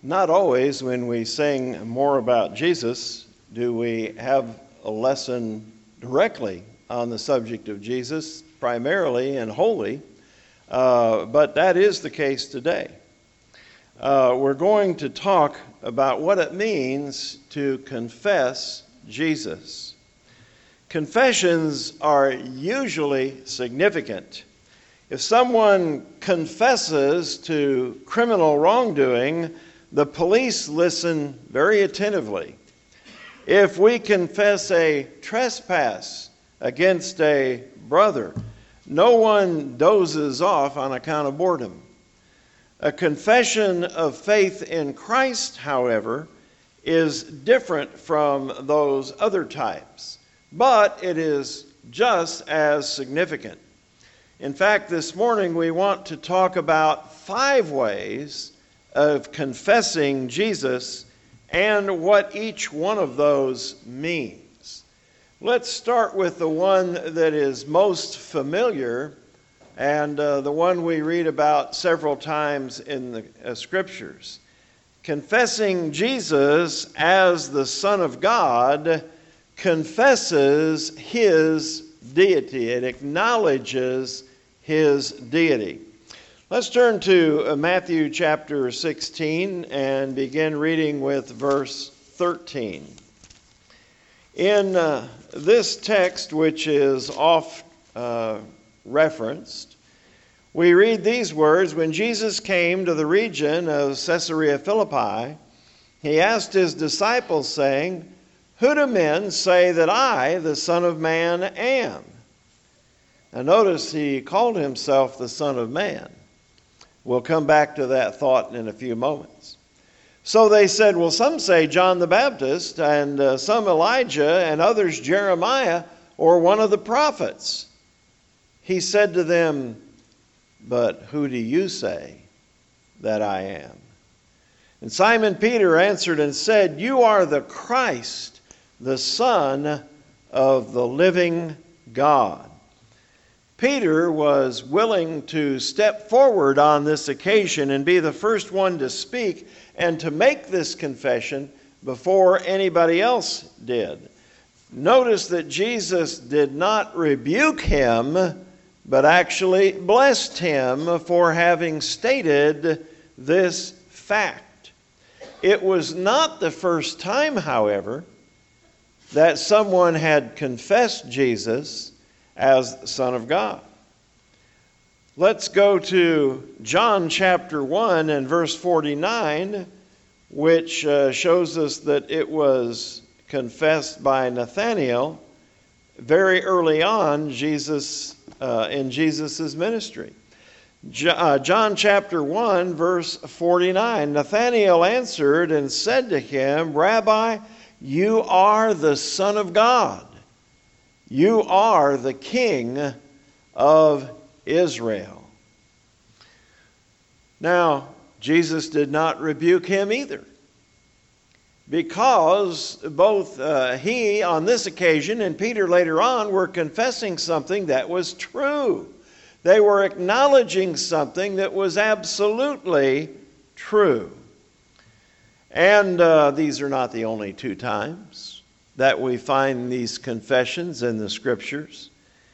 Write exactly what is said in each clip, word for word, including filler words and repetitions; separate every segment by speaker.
Speaker 1: Not always when we sing more about Jesus do we have a lesson directly on the subject of Jesus, primarily and wholly, uh, but that is the case today. Uh, we're going to talk about what it means to confess Jesus. Confessions are usually significant. If someone confesses to criminal wrongdoing, the police listen very attentively. If we confess a trespass against a brother, no one dozes off on account of boredom. A confession of faith in Christ, however, is different from those other types, but it is just as significant. In fact, this morning we want to talk about five ways of confessing Jesus and what each one of those means. Let's start with the one that is most familiar and uh, the one we read about several times in the uh, scriptures. Confessing Jesus as the Son of God confesses his deity. It acknowledges his deity. Let's turn to Matthew chapter sixteen and begin reading with verse thirteen. In uh, this text, which is oft uh, referenced, we read these words: When Jesus came to the region of Caesarea Philippi, he asked his disciples, saying, "Who do men say that I, the Son of Man, am?" Now notice he called himself the Son of Man. We'll come back to that thought in a few moments. So they said, well, some say John the Baptist, and uh, some Elijah, and others Jeremiah, or one of the prophets. He said to them, but who do you say that I am? And Simon Peter answered and said, you are the Christ, the Son of the living God. Peter was willing to step forward on this occasion and be the first one to speak and to make this confession before anybody else did. Notice that Jesus did not rebuke him, but actually blessed him for having stated this fact. It was not the first time, however, that someone had confessed Jesus as the Son of God. Let's go to John chapter one and verse forty-nine, which uh, shows us that it was confessed by Nathanael very early on Jesus uh, in Jesus' ministry. Jo- uh, John chapter one verse forty-nine, Nathanael answered and said to him, Rabbi, you are the Son of God. You are the King of Israel. Now, Jesus did not rebuke him either, because both uh, he on this occasion and Peter later on were confessing something that was true. They were acknowledging something that was absolutely true. And uh, these are not the only two times that we find these confessions in the scriptures.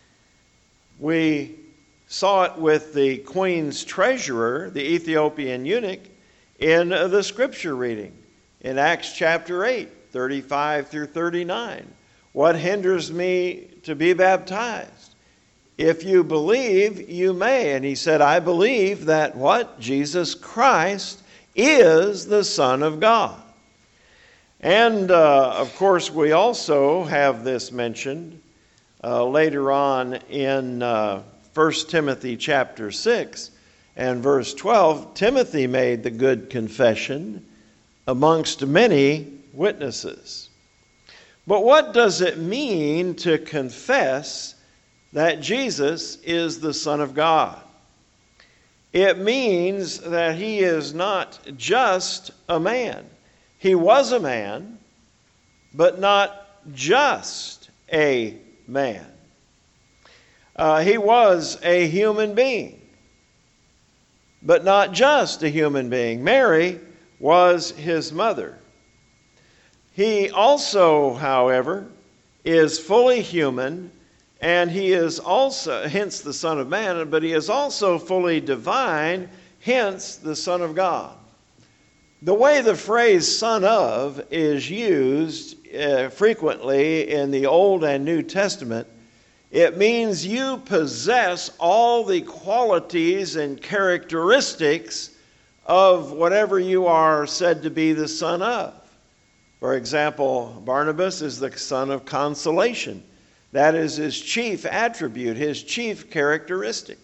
Speaker 1: We saw it with the queen's treasurer, the Ethiopian eunuch, in the scripture reading in Acts chapter eight, thirty-five through thirty-nine. What hinders me to be baptized? If you believe, you may. And he said, I believe that what? Jesus Christ is the Son of God. And, uh, of course, we also have this mentioned uh, later on in uh, First Timothy chapter six and verse twelve. Timothy made the good confession amongst many witnesses. But what does it mean to confess that Jesus is the Son of God? It means that he is not just a man. He was a man, but not just a man. Uh, he was a human being, but not just a human being. Mary was his mother. He also, however, is fully human, and he is also, hence the Son of Man, but he is also fully divine, hence the Son of God. The way the phrase son of is used uh, frequently in the Old and New Testament, it means you possess all the qualities and characteristics of whatever you are said to be the son of. For example, Barnabas is the son of consolation. That is his chief attribute, his chief characteristic.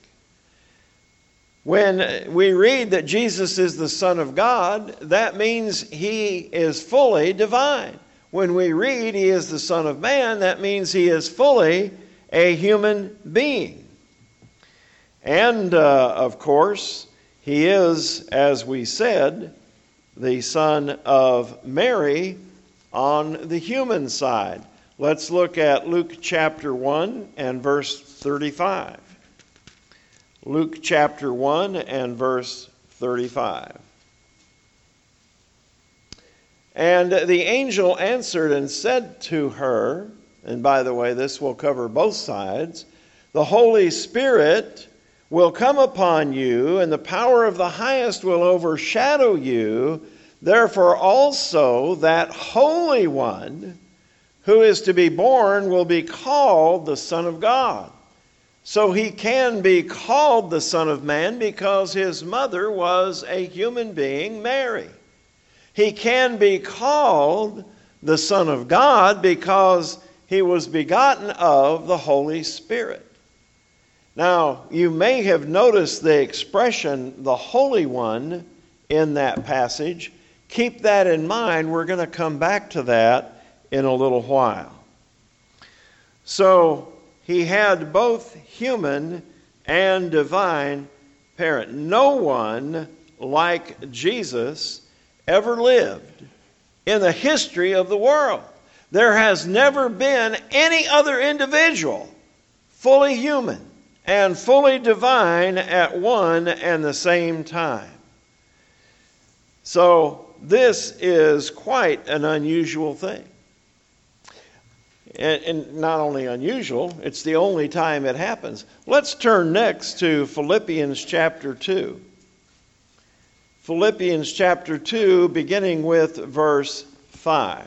Speaker 1: When we read that Jesus is the Son of God, that means he is fully divine. When we read he is the Son of Man, that means he is fully a human being. And, uh, of course, he is, as we said, the son of Mary on the human side. Let's look at Luke chapter one and verse thirty-five. Luke chapter one and verse thirty-five. And the angel answered and said to her, and by the way, this will cover both sides, the Holy Spirit will come upon you, and the power of the highest will overshadow you. Therefore also that Holy One who is to be born will be called the Son of God. So he can be called the Son of Man because his mother was a human being, Mary. He can be called the Son of God because he was begotten of the Holy Spirit. Now, you may have noticed the expression, the Holy One, in that passage. Keep that in mind. We're going to come back to that in a little while. So, he had both human and divine parent. No one like Jesus ever lived in the history of the world. There has never been any other individual fully human and fully divine at one and the same time. So this is quite an unusual thing. And not only unusual, it's the only time it happens. Let's turn next to Philippians chapter two. Philippians chapter two, beginning with verse five.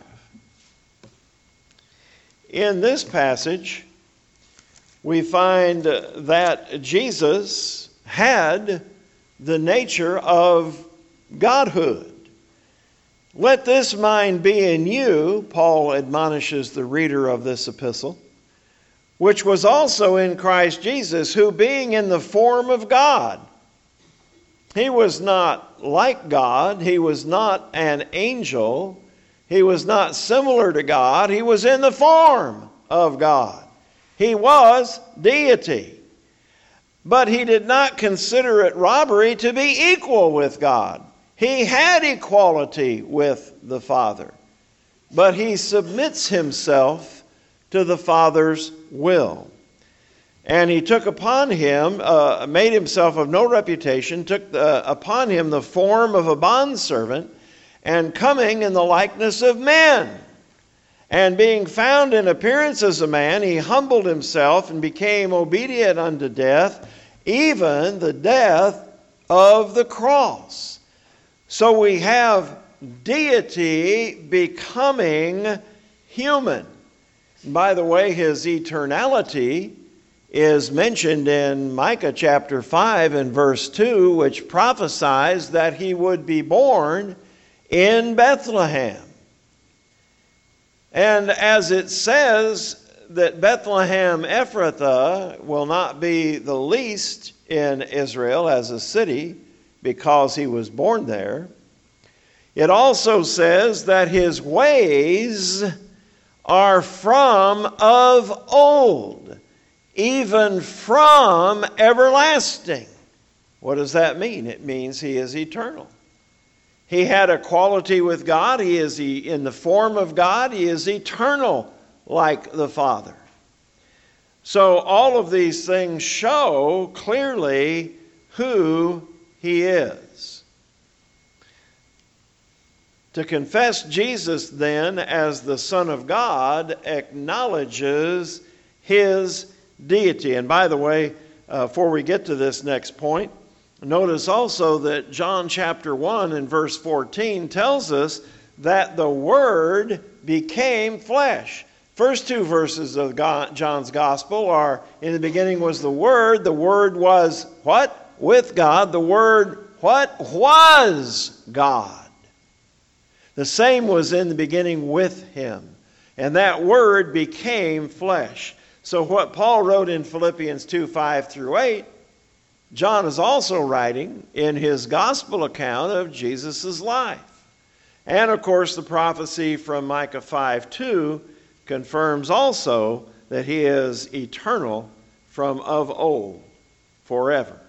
Speaker 1: In this passage, we find that Jesus had the nature of godhood. Let this mind be in you, Paul admonishes the reader of this epistle, which was also in Christ Jesus, who being in the form of God, he was not like God, he was not an angel, he was not similar to God, he was in the form of God. He was deity. But he did not consider it robbery to be equal with God. He had equality with the Father, but he submits himself to the Father's will. And he took upon him, uh, made himself of no reputation, took the, upon him the form of a bondservant, and coming in the likeness of men. And being found in appearance as a man, he humbled himself and became obedient unto death, even the death of the cross. So we have deity becoming human. By the way, his eternality is mentioned in Micah chapter five and verse two, which prophesies that he would be born in Bethlehem. And as it says that Bethlehem Ephrathah will not be the least in Israel as a city, because he was born there, it also says that his ways are from of old, even from everlasting. What does that mean? It means he is eternal. He had a quality with God. He is in the form of God. He is eternal like the Father. So all of these things show clearly who he is. To confess Jesus then as the Son of God acknowledges his deity. And by the way, uh, before we get to this next point, notice also that John chapter one and verse fourteen tells us that the Word became flesh. First two verses of God, John's Gospel are, in the beginning was the Word. The Word was what? With God. The Word what? Was God. The same was in the beginning with him. And that Word became flesh. So what Paul wrote in Philippians two, five through eight, John is also writing in his gospel account of Jesus' life. And of course the prophecy from Micah five, two confirms also that he is eternal from of old, forever.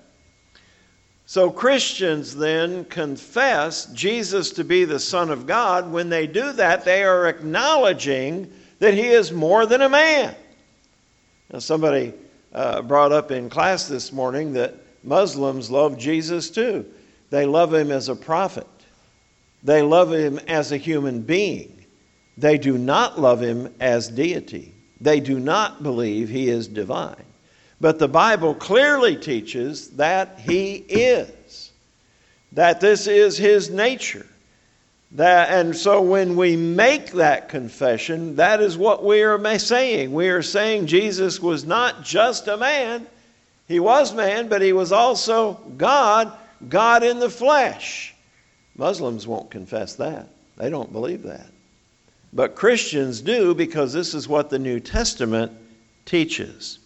Speaker 1: So Christians then confess Jesus to be the Son of God. When they do that, they are acknowledging that he is more than a man. Now, somebody uh, brought up in class this morning that Muslims love Jesus too. They love him as a prophet. They love him as a human being. They do not love him as deity. They do not believe he is divine. But the Bible clearly teaches that he is, that this is his nature. That, and so when we make that confession, that is what we are saying. We are saying Jesus was not just a man. He was man, but he was also God, God in the flesh. Muslims won't confess that. They don't believe that. But Christians do, because this is what the New Testament teaches.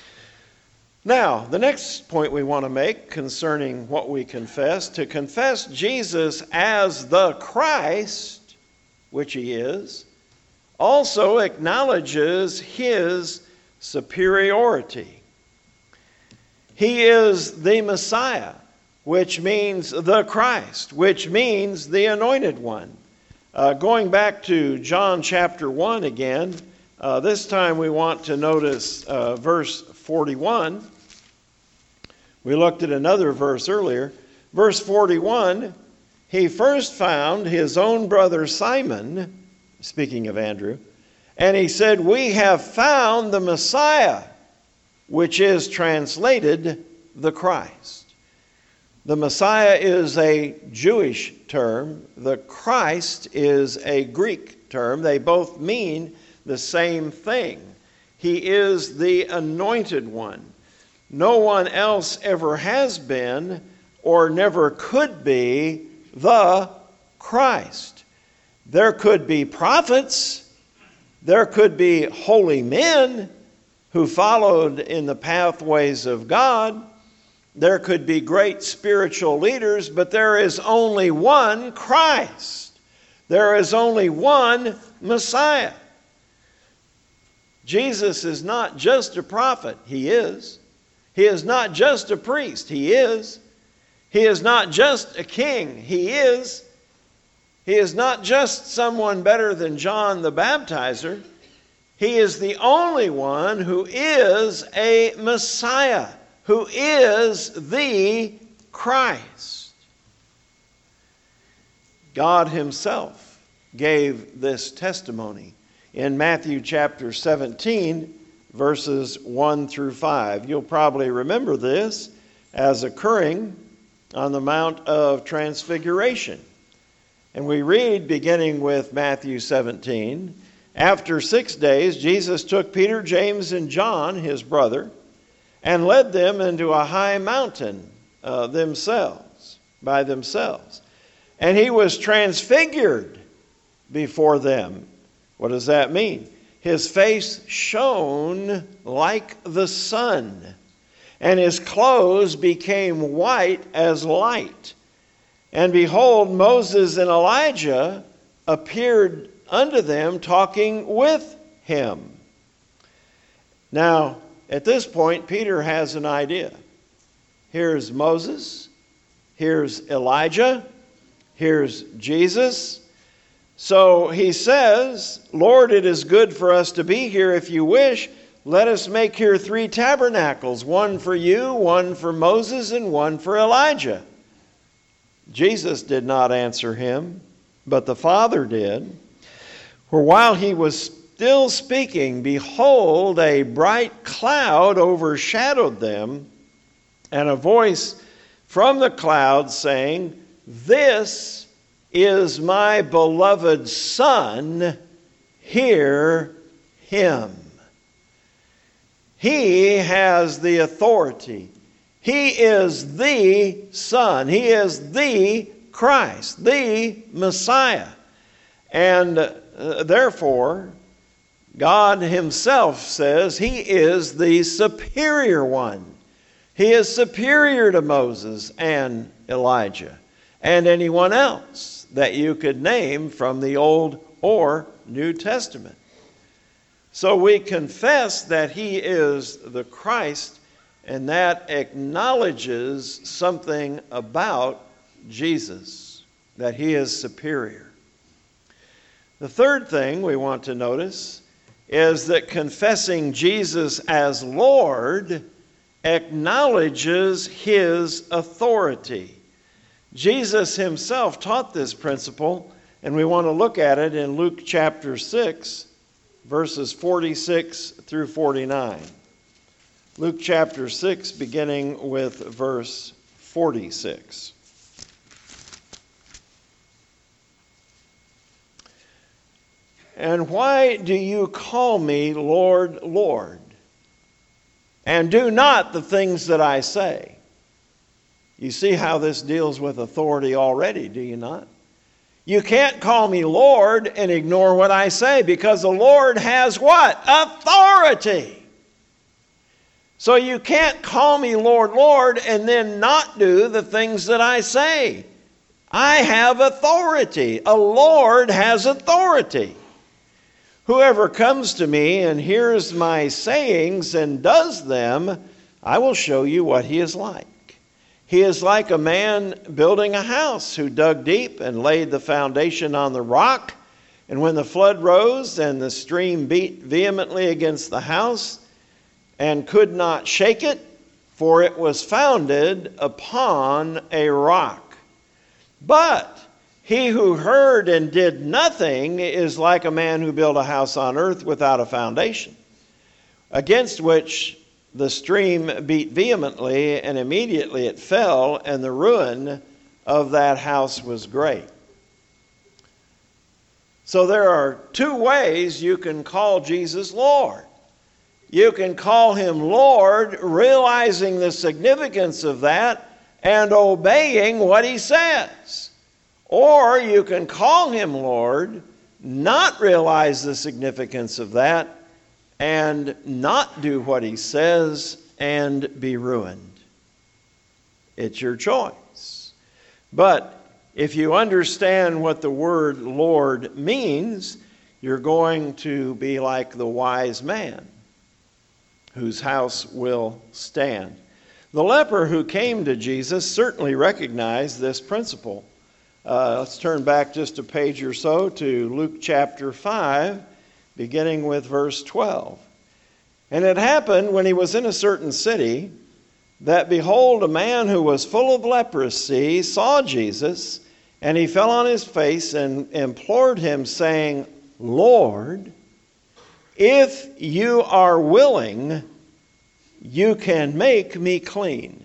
Speaker 1: Now, the next point we want to make concerning what we confess, to confess Jesus as the Christ, which he is, also acknowledges his superiority. He is the Messiah, which means the Christ, which means the Anointed One. Uh, going back to John chapter one again, uh, this time we want to notice uh, verse forty-one. We looked at another verse earlier. Verse forty-one, he first found his own brother Simon, speaking of Andrew, and he said, "We have found the Messiah," which is translated the Christ. The Messiah is a Jewish term. The Christ is a Greek term. They both mean the same thing. He is the Anointed One. No one else ever has been or never could be the Christ. There could be prophets. There could be holy men who followed in the pathways of God. There could be great spiritual leaders, but there is only one Christ. There is only one Messiah. Jesus is not just a prophet. He is. He is not just a priest. He is. He is not just a king. He is. He is not just someone better than John the Baptizer. He is the only one who is a Messiah, who is the Christ. God himself gave this testimony in Matthew chapter seventeen, verses one through five. You'll probably remember this as occurring on the Mount of Transfiguration. And we read, beginning with Matthew seventeen, "After six days, Jesus took Peter, James, and John, his brother, and led them into a high mountain uh, themselves, by themselves. And he was transfigured before them." What does that mean? His face shone like the sun, and his clothes became white as light. And behold, Moses and Elijah appeared unto them, talking with him. Now, at this point, Peter has an idea. Here's Moses, here's Elijah, here's Jesus. So he says, "Lord, it is good for us to be here. If you wish, let us make here three tabernacles, one for you, one for Moses, and one for Elijah." Jesus did not answer him, but the Father did. For while he was still speaking, behold, a bright cloud overshadowed them, and a voice from the cloud saying, This is my beloved Son, hear him. He has the authority. He is the Son. He is the Christ, the Messiah. And uh, therefore, God himself says he is the superior one. He is superior to Moses and Elijah and anyone else that you could name from the Old or New Testament. So we confess that he is the Christ, and that acknowledges something about Jesus, that he is superior. The third thing we want to notice is that confessing Jesus as Lord acknowledges his authority. Jesus himself taught this principle, and we want to look at it in Luke chapter six, verses forty-six through forty-nine. Luke chapter six, beginning with verse forty-six. And why do you call me Lord, Lord, and do not the things that I say? You see how this deals with authority already, do you not? You can't call me Lord and ignore what I say, because the Lord has what? Authority. So you can't call me Lord, Lord, and then not do the things that I say. I have authority. A Lord has authority. Whoever comes to me and hears my sayings and does them, I will show you what he is like. He is like a man building a house who dug deep and laid the foundation on the rock. And when the flood rose and the stream beat vehemently against the house and could not shake it, for it was founded upon a rock. But he who heard and did nothing is like a man who built a house on earth without a foundation, against which the stream beat vehemently, and immediately it fell, and the ruin of that house was great. So there are two ways you can call Jesus Lord. You can call him Lord, realizing the significance of that and obeying what he says. Or you can call him Lord, not realize the significance of that, and not do what he says and be ruined. It's your choice. But if you understand what the word Lord means, you're going to be like the wise man whose house will stand. The leper who came to Jesus certainly recognized this principle. Uh, let's turn back just a page or so to Luke chapter five, beginning with verse twelve. And it happened when he was in a certain city that, behold, a man who was full of leprosy saw Jesus, and he fell on his face and implored him, saying, Lord, if you are willing, you can make me clean.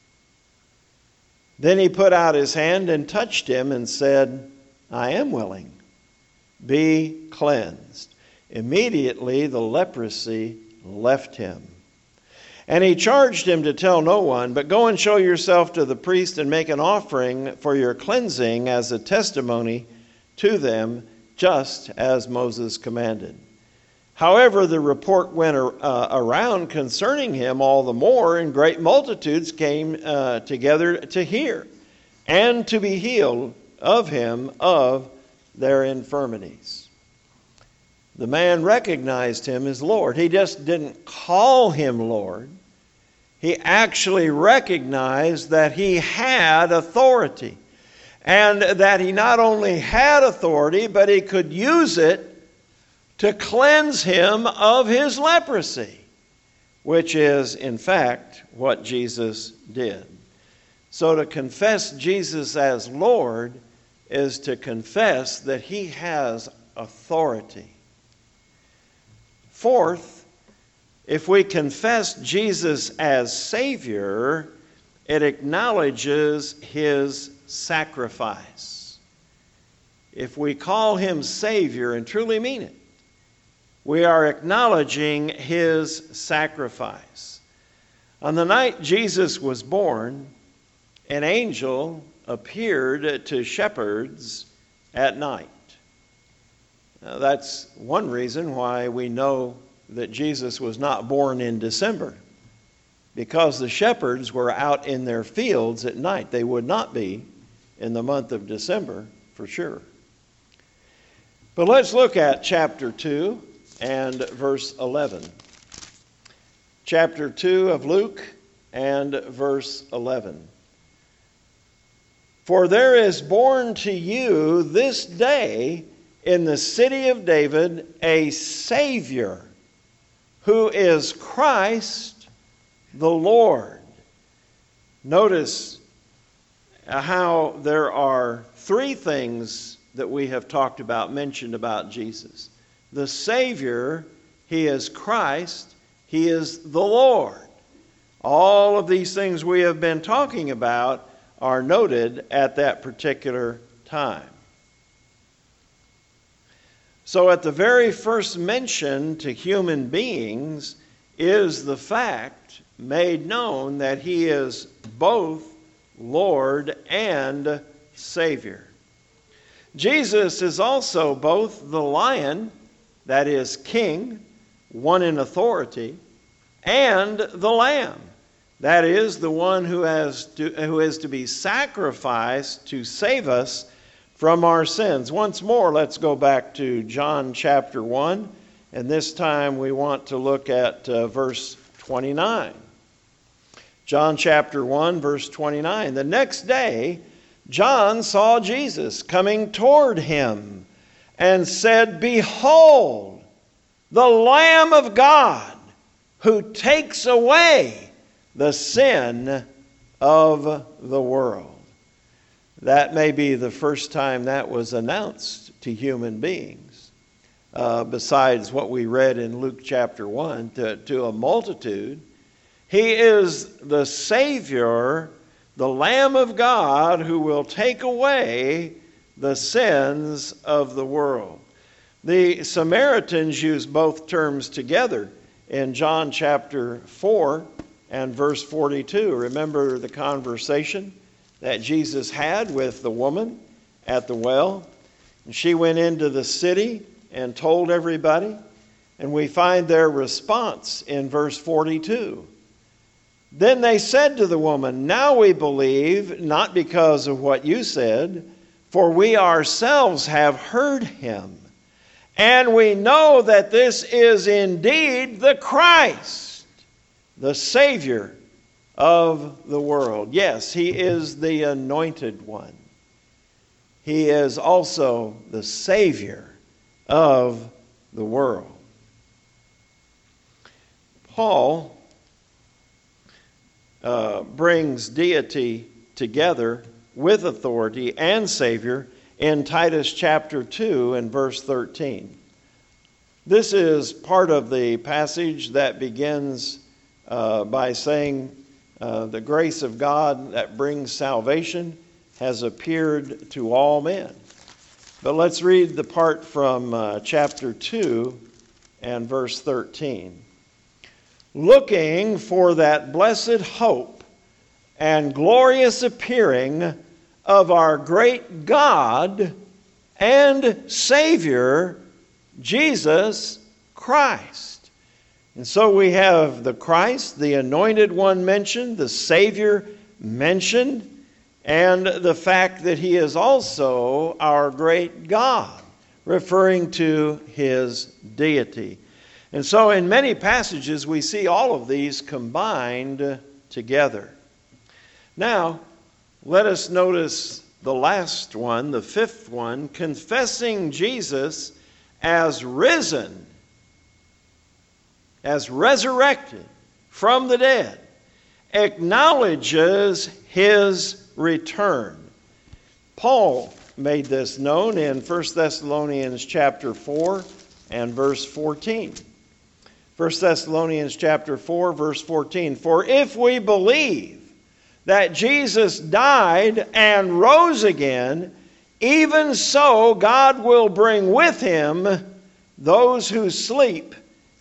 Speaker 1: Then he put out his hand and touched him and said, I am willing. Be cleansed. Immediately the leprosy left him. And he charged him to tell no one, but go and show yourself to the priest and make an offering for your cleansing as a testimony to them, just as Moses commanded. However, the report went uh, around concerning him all the more, and great multitudes came uh, together to hear and to be healed of him of their infirmities. The man recognized him as Lord. He just didn't call him Lord. He actually recognized that he had authority, and that he not only had authority, but he could use it to cleanse him of his leprosy, which is, in fact, what Jesus did. So to confess Jesus as Lord is to confess that he has authority. Fourth, if we confess Jesus as Savior, it acknowledges his sacrifice. If we call him Savior and truly mean it, we are acknowledging his sacrifice. On the night Jesus was born, an angel appeared to shepherds at night. Now, that's one reason why we know that Jesus was not born in December, because the shepherds were out in their fields at night. They would not be in the month of December for sure. But let's look at chapter two and verse eleven. Chapter two of Luke and verse eleven. For there is born to you this day in the city of David a Savior, who is Christ the Lord. Notice how there are three things that we have talked about, mentioned about Jesus. The Savior, he is Christ, he is the Lord. All of these things we have been talking about are noted at that particular time. So at the very first mention to human beings is the fact made known that he is both Lord and Savior. Jesus is also both the Lion, that is King, one in authority, and the Lamb, that is the one who has to, who is to be sacrificed to save us from our sins. Once more, let's go back to John chapter one, and this time we want to look at uh, verse twenty-nine. John chapter one, verse twenty-nine. The next day, John saw Jesus coming toward him and said, Behold, the Lamb of God, who takes away the sin of the world. That may be the first time that was announced to human beings, uh, besides what we read in Luke chapter one, to, to a multitude. He is the Savior, the Lamb of God, who will take away the sins of the world. The Samaritans use both terms together in John chapter four and verse forty-two. Remember the conversation that Jesus had with the woman at the well. And she went into the city and told everybody. And we find their response in verse forty-two. Then they said to the woman, Now we believe, not because of what you said, for we ourselves have heard him. And we know that this is indeed the Christ, the Savior of the world. Yes, he is the anointed one. He is also the Savior of the world. Paul uh, brings deity together with authority and Savior in Titus chapter two and verse thirteen. This is part of the passage that begins uh, by saying, uh, the grace of God that brings salvation has appeared to all men. But let's read the part from uh, chapter two and verse thirteen. Looking for that blessed hope and glorious appearing of our great God and Savior, Jesus Christ. And so we have the Christ, the anointed one mentioned, the Savior mentioned, and the fact that he is also our great God, referring to his deity. And so in many passages we see all of these combined together. Now, let us notice the last one, the fifth one, confessing Jesus as risen, as resurrected from the dead, acknowledges his return. Paul made this known in First Thessalonians chapter four and verse fourteen. First Thessalonians chapter four, verse fourteen. For if we believe that Jesus died and rose again, even so God will bring with him those who sleep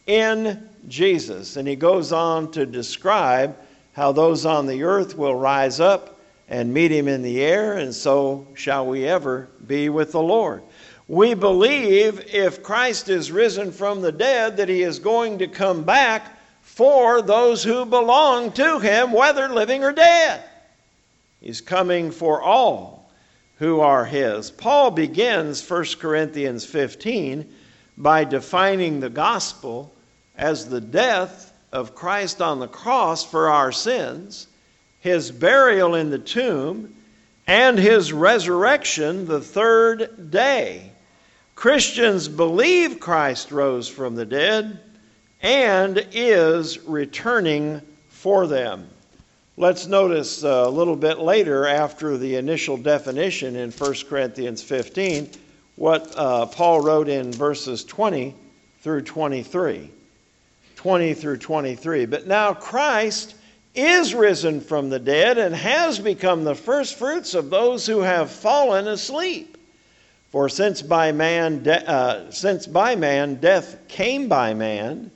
Speaker 1: in Jesus. And he goes on to describe how those on the earth will rise up and meet him in the air, and so shall we ever be with the Lord. We believe if Christ is risen from the dead that he is going to come back for those who belong to him, whether living or dead. He's coming for all who are his. Paul begins First Corinthians fifteen by defining the gospel as the death of Christ on the cross for our sins, his burial in the tomb, and his resurrection the third day. Christians believe Christ rose from the dead and is returning for them. Let's notice a little bit later, after the initial definition in First Corinthians fifteen, what uh, Paul wrote in verses twenty through twenty-three. twenty through twenty-three. But now Christ is risen from the dead and has become the firstfruits of those who have fallen asleep. For since by man, de- uh, since by man death came by man,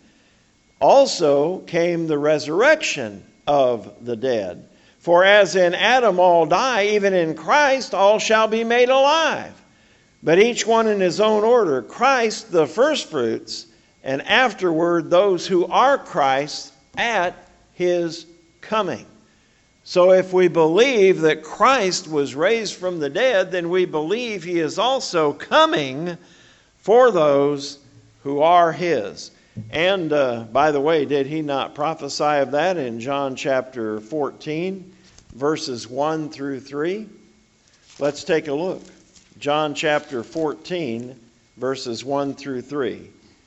Speaker 1: also came the resurrection of the dead. For as in Adam all die, even in Christ all shall be made alive. But each one in his own order, Christ the firstfruits, and afterward those who are Christ at his coming. So if we believe that Christ was raised from the dead, then we believe he is also coming for those who are his. And uh, by the way, did he not prophesy of that in John chapter fourteen, verses one through three? Let's take a look. John chapter fourteen, verses one through three.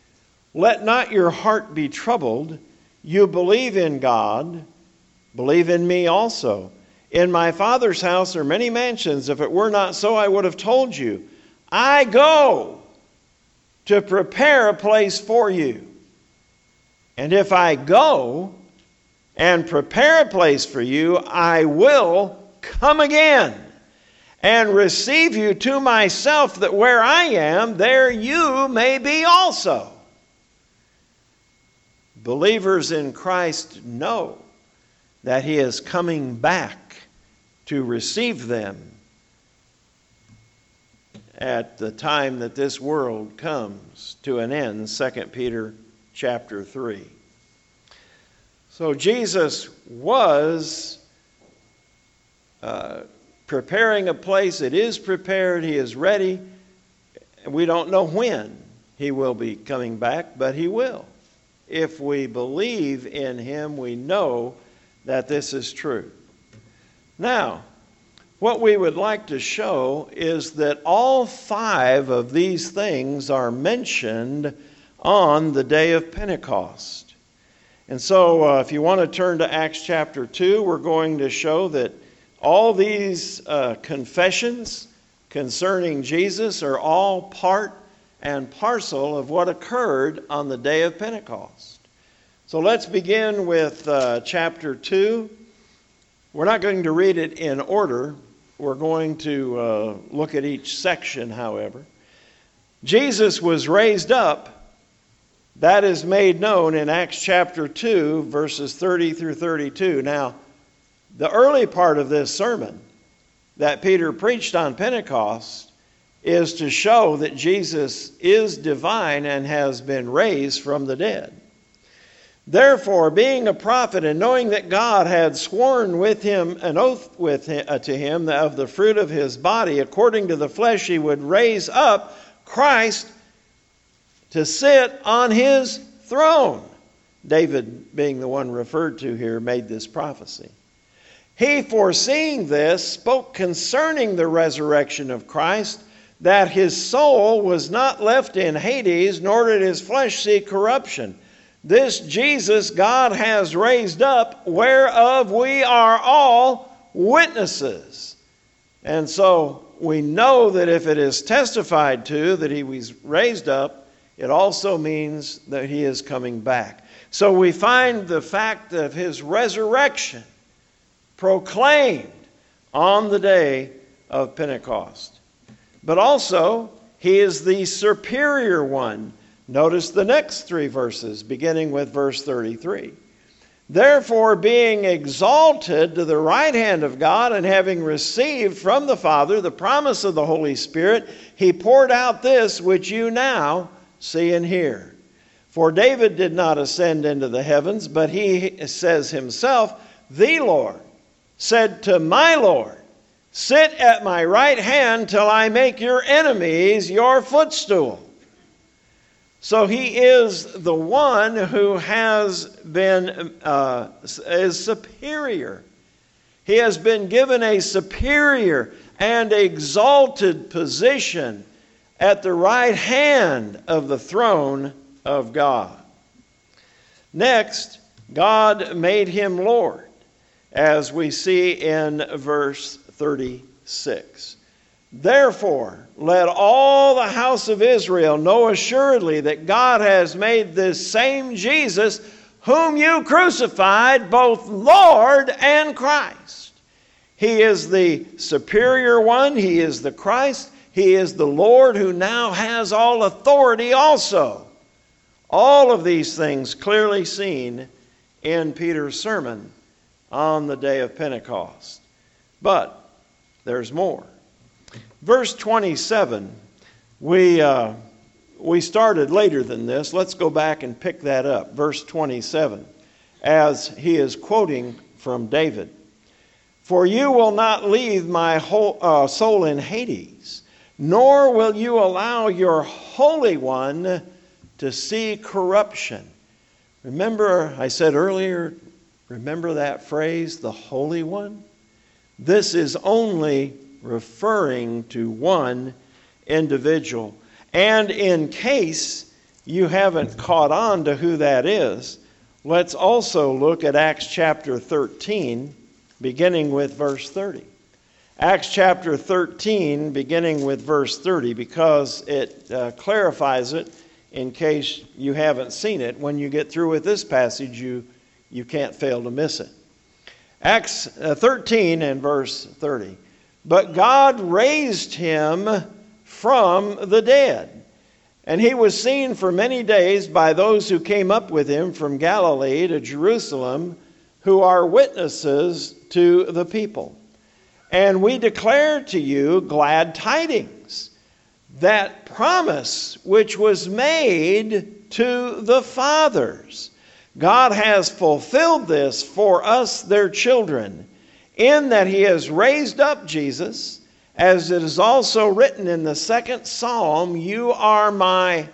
Speaker 1: Let not your heart be troubled. You believe in God, believe in me also. In my Father's house are many mansions. If it were not so, I would have told you. I go to prepare a place for you. And if I go and prepare a place for you, I will come again and receive you to myself, that where I am, there you may be also. Believers in Christ know that he is coming back to receive them at the time that this world comes to an end, Second Peter chapter three. So Jesus was uh, preparing a place. It is prepared. He is ready. We don't know when he will be coming back, but he will. If we believe in him, we know that this is true. Now, what we would like to show is that all five of these things are mentioned on the day of Pentecost. And so uh, if you want to turn to Acts chapter two, we're going to show that all these uh, confessions concerning Jesus are all part and parcel of what occurred on the day of Pentecost. So let's begin with uh, chapter two. We're not going to read it in order. We're going to uh, look at each section, however. Jesus was raised up. That is made known in Acts chapter two, verses thirty through thirty-two. Now, the early part of this sermon that Peter preached on Pentecost is to show that Jesus is divine and has been raised from the dead. Therefore, being a prophet and knowing that God had sworn with him an oath with him, uh, to him of the fruit of his body, according to the flesh, he would raise up Christ to sit on his throne. David, being the one referred to here, made this prophecy. He, foreseeing this, spoke concerning the resurrection of Christ, that his soul was not left in Hades, nor did his flesh see corruption. This Jesus God has raised up, whereof we are all witnesses. And so we know that if it is testified to that he was raised up, it also means that he is coming back. So we find the fact of his resurrection proclaimed on the day of Pentecost. But also, he is the superior one. Notice the next three verses, beginning with verse thirty-three. Therefore, being exalted to the right hand of God, and having received from the Father the promise of the Holy Spirit, he poured out this which you now see and hear. For David did not ascend into the heavens, but he says himself, the Lord said to my Lord, sit at my right hand till I make your enemies your footstool. So he is the one who has been, uh, is superior. He has been given a superior and exalted position at the right hand of the throne of God. Next, God made him Lord, as we see in verse thirty-six. Therefore, let all the house of Israel know assuredly that God has made this same Jesus, whom you crucified, both Lord and Christ. He is the superior one. He is the Christ. He is the Lord who now has all authority also. All of these things clearly seen in Peter's sermon on the day of Pentecost. But there's more. Verse twenty-seven, we, uh, we started later than this. Let's go back and pick that up. Verse twenty-seven, as he is quoting from David. For you will not leave my whole, uh, soul in Hades, nor will you allow your Holy One to see corruption. Remember, I said earlier, remember that phrase, the Holy One? This is only referring to one individual. And in case you haven't caught on to who that is, let's also look at Acts chapter thirteen, beginning with verse thirty. Acts chapter thirteen, beginning with verse thirty, because it uh, clarifies it in case you haven't seen it. When you get through with this passage, you, you can't fail to miss it. Acts thirteen and verse thirty. But God raised him from the dead, and he was seen for many days by those who came up with him from Galilee to Jerusalem, who are witnesses to the people. And we declare to you glad tidings, that promise which was made to the fathers. God has fulfilled this for us, their children, in that he has raised up Jesus, as it is also written in the second psalm, you are my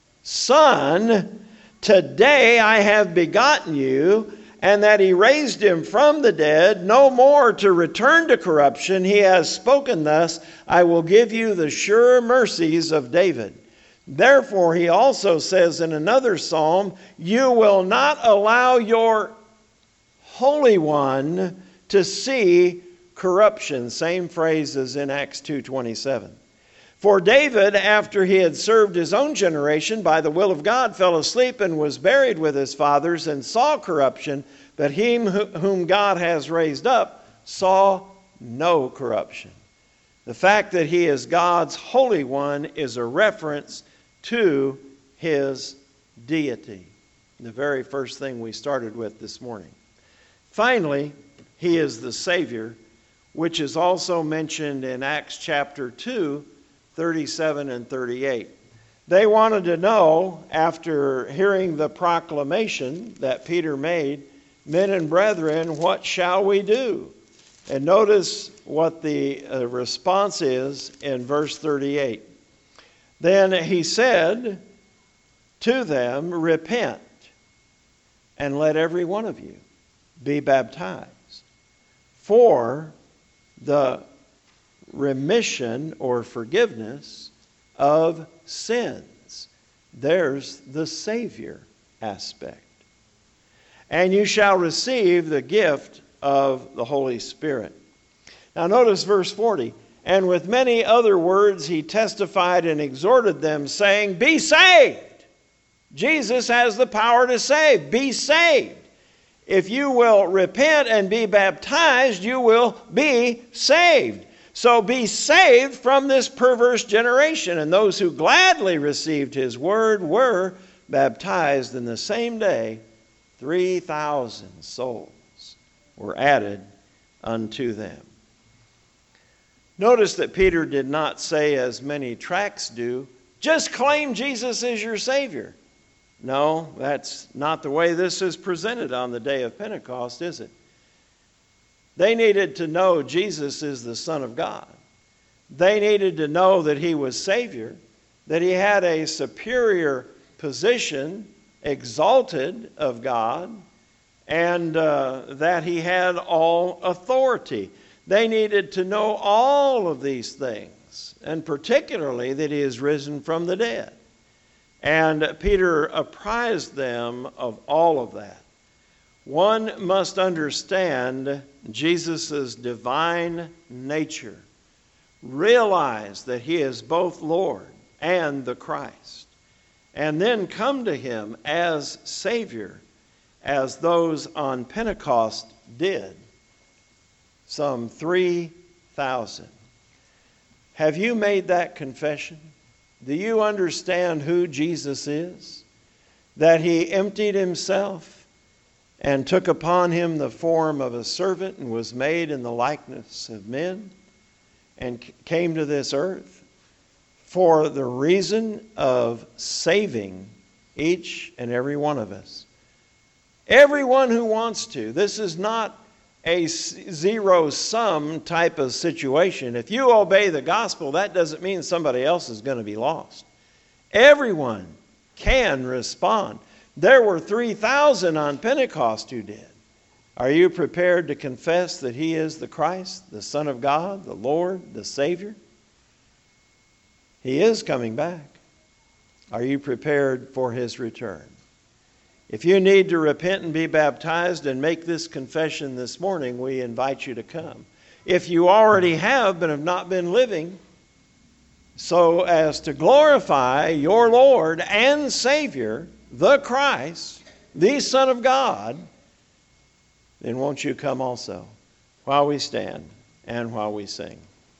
Speaker 1: son, today I have begotten you, and that he raised him from the dead, no more to return to corruption. He has spoken thus, I will give you the sure mercies of David. Therefore, he also says in another psalm, you will not allow your Holy One to see corruption. Same phrase as in Acts two twenty-seven. For David, after he had served his own generation by the will of God, fell asleep and was buried with his fathers and saw corruption, but him whom God has raised up saw no corruption. The fact that he is God's Holy One is a reference to his deity. The very first thing we started with this morning. Finally, he is the Savior, which is also mentioned in Acts chapter two, thirty-seven and thirty-eight. They wanted to know, after hearing the proclamation that Peter made, men and brethren, what shall we do? And notice what the uh, response is in verse thirty-eight. Then he said to them, repent, and let every one of you be baptized for the remission or forgiveness of sins. There's the Savior aspect. And you shall receive the gift of the Holy Spirit. Now notice verse forty. And with many other words he testified and exhorted them, saying, Be saved! Jesus has the power to save. Be saved. If you will repent and be baptized, you will be saved. So be saved from this perverse generation. And those who gladly received his word were baptized in the same day. three thousand souls were added unto them. Notice that Peter did not say, as many tracts do, just claim Jesus is your Savior. No, that's not the way this is presented on the day of Pentecost, is it? They needed to know Jesus is the Son of God. They needed to know that he was Savior, that he had a superior position, exalted of God, and uh, that he had all authority. They needed to know all of these things, and particularly that he is risen from the dead. And Peter apprised them of all of that. One must understand Jesus' divine nature, realize that he is both Lord and the Christ, and then come to him as Savior, as those on Pentecost did. Some three thousand. Have you made that confession? Do you understand who Jesus is? That he emptied himself and took upon him the form of a servant and was made in the likeness of men and came to this earth for the reason of saving each and every one of us. Everyone who wants to. This is not a zero-sum type of situation. If you obey the gospel, that doesn't mean somebody else is going to be lost. Everyone can respond. There were three thousand on Pentecost who did. Are you prepared to confess that he is the Christ, the Son of God, the Lord, the Savior? He is coming back. Are you prepared for his return? If you need to repent and be baptized and make this confession this morning, we invite you to come. If you already have but have not been living so as to glorify your Lord and Savior, the Christ, the Son of God, then won't you come also while we stand and while we sing.